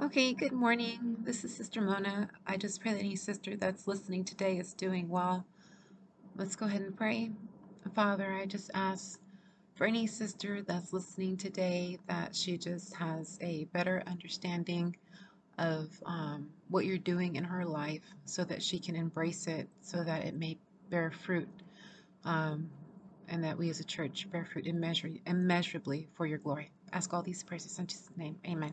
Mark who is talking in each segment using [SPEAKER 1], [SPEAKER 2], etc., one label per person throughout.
[SPEAKER 1] Okay, good morning. This is Sister Mona. I just pray that any sister that's listening today is doing well. Let's go ahead and pray. Father, I just ask for any sister that's listening today that she just has a better understanding of what you're doing in her life so that she can embrace it, so that it may bear fruit, um, and that we as a church bear fruit immeasurably for your glory. Ask all these prayers in Jesus' name. Amen.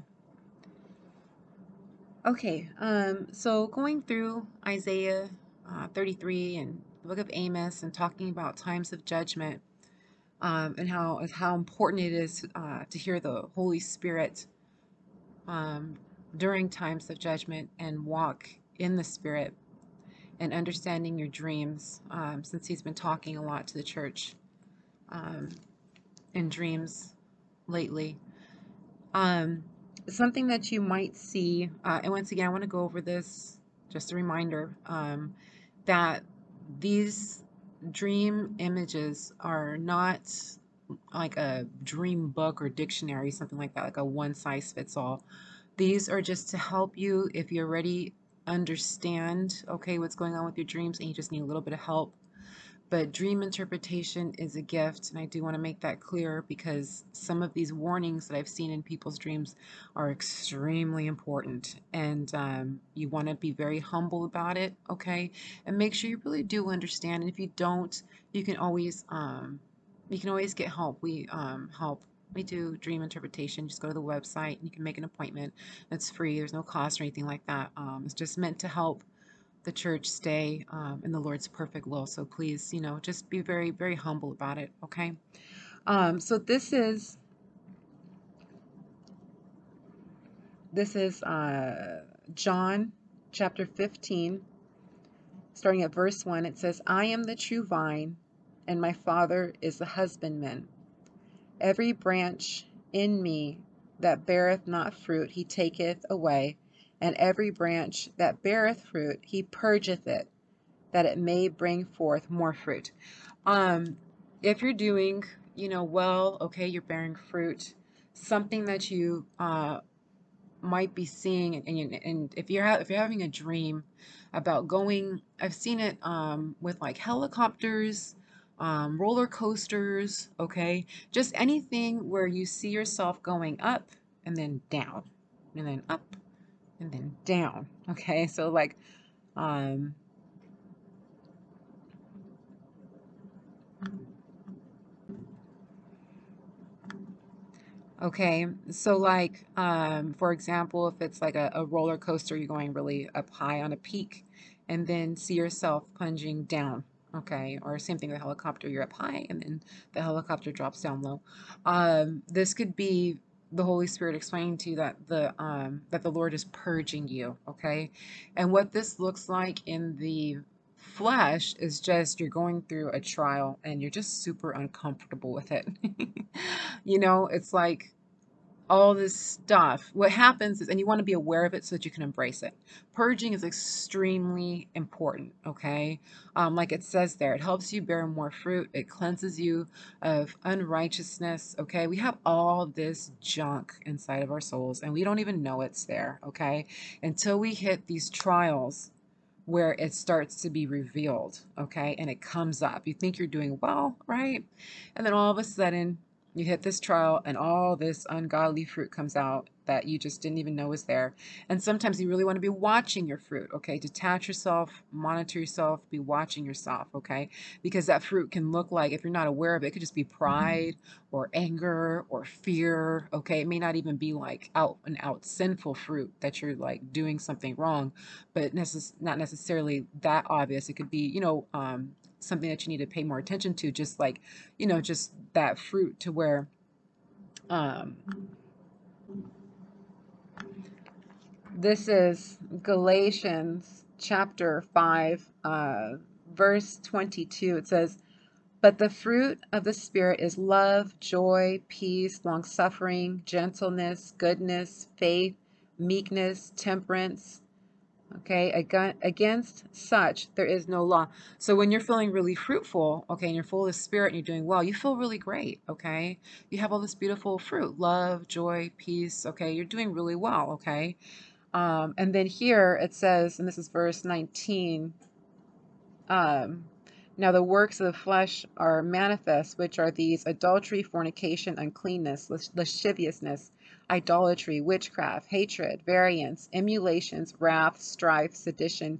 [SPEAKER 1] Okay, so going through Isaiah 33 and the book of Amos and talking about times of judgment, and how important it is to hear the Holy Spirit um, during times of judgment and walk in the Spirit and understanding your dreams, since he's been talking a lot to the church um, in dreams lately. Um, Something that you might see, and once again, I want to go over this, just a reminder, that these dream images are not like a dream book or dictionary, something like that, like a one size fits all. These are just to help you if you already understand, okay, what's going on with your dreams and you just need a little bit of help. But dream interpretation is a gift, and I do want to make that clear because some of these warnings that I've seen in people's dreams are extremely important, and you want to be very humble about it, okay? And make sure you really do understand. And if you don't, you can always get help. We help. We do dream interpretation. Just go to the website. You can make an appointment. It's free. There's no cost or anything like that. It's just meant to help the church stay in the Lord's perfect will. So please, just be very, very humble about it. Okay. So this is John chapter 15, starting at verse 1. It says, "I am the true vine, and my Father is the husbandman. Every branch in me that beareth not fruit, he taketh away, and every branch that beareth fruit, he purgeth it, that it may bring forth more fruit." Um, if you're doing, well, okay, you're bearing fruit, something that you might be seeing, and if you're having a dream about going, I've seen it with like helicopters, roller coasters, okay, just anything where you see yourself going up and then down, and then up and then down, okay, so like um Okay, so like, for example, if it's like a roller coaster, you're going really up high on a peak and then see yourself plunging down, okay? Or same thing with a helicopter, you're up high and then the helicopter drops down low. This could be the Holy Spirit explaining to you that the Lord is purging you, okay? And what this looks like in the flesh is just you're going through a trial and you're just super uncomfortable with it. It's like all this stuff. What happens is, and you want to be aware of it so that you can embrace it. Purging is extremely important, okay? Like it says there, it helps you bear more fruit, it cleanses you of unrighteousness, okay? We have all this junk inside of our souls, and we don't even know it's there, okay? Until we hit these trials where it starts to be revealed, okay? And it comes up. You think you're doing well, right? And then all of a sudden, you hit this trial and all this ungodly fruit comes out that you just didn't even know was there. And sometimes you really want to be watching your fruit, okay? Detach yourself, monitor yourself, be watching yourself, okay? Because that fruit can look like, if you're not aware of it, it could just be pride or anger or fear, okay? It may not even be like out and out sinful fruit that you're like doing something wrong, but not necessarily that obvious. It could be, something that you need to pay more attention to, just like, just that fruit to where um, this is Galatians chapter 5, verse 22. It says, "But the fruit of the Spirit is love, joy, peace, long suffering, gentleness, goodness, faith, meekness, temperance. Okay, against such there is no law. So when you're feeling really fruitful, okay, and you're full of spirit and you're doing well, you feel really great, okay? You have all this beautiful fruit, love, joy, peace, okay? You're doing really well, okay? And then here it says, and this is verse 19, um, now the works of the flesh are manifest, which are these: adultery, fornication, uncleanness, lasciviousness, idolatry, witchcraft, hatred, variance, emulations, wrath, strife, sedition,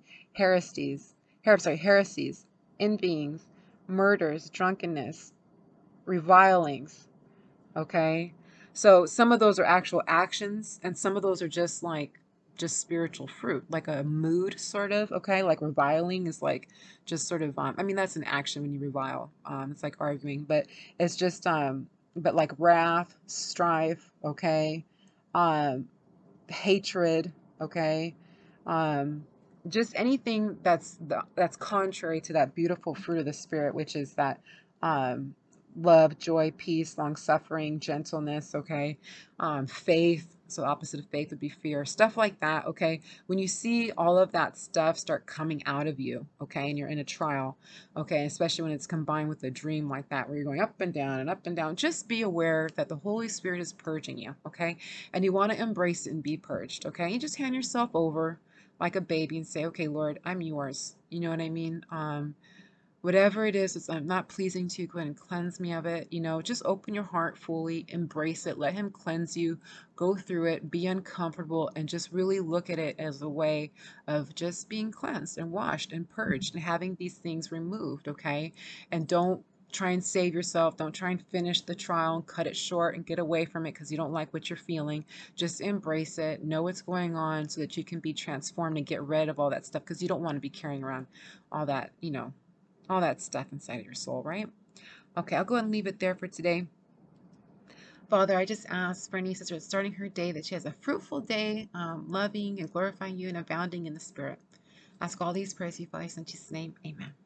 [SPEAKER 1] heresies, envyings, murders, drunkenness, revilings. Okay. So some of those are actual actions, and some of those are just spiritual fruit, like a mood sort of. Okay. Like reviling is like just sort of, I mean, that's an action when you revile. It's like arguing, but it's just, but like wrath, strife. Okay. Um, hatred. Okay. Um, just anything that's contrary to that beautiful fruit of the spirit, which is that, um, love, joy, peace, long suffering, gentleness. Okay. Faith. So opposite of faith would be fear, stuff like that. Okay. When you see all of that stuff start coming out of you, okay, and you're in a trial, okay, especially when it's combined with a dream like that where you're going up and down and up and down, just be aware that the Holy Spirit is purging you. Okay. And you want to embrace it and be purged. Okay. You just hand yourself over like a baby and say, okay, Lord, I'm yours. You know what I mean? Whatever it is that's not pleasing to you, go ahead and cleanse me of it. Just open your heart fully, embrace it, let Him cleanse you, go through it, be uncomfortable, and just really look at it as a way of just being cleansed and washed and purged and having these things removed, okay? And don't try and save yourself. Don't try and finish the trial and cut it short and get away from it because you don't like what you're feeling. Just embrace it, know what's going on so that you can be transformed and get rid of all that stuff because you don't want to be carrying around all that, all that stuff inside of your soul, right? Okay, I'll go ahead and leave it there for today. Father, I just ask for any sister starting her day that she has a fruitful day, loving and glorifying you and abounding in the Spirit. Ask all these prayers, you Father, in Jesus' name. Amen.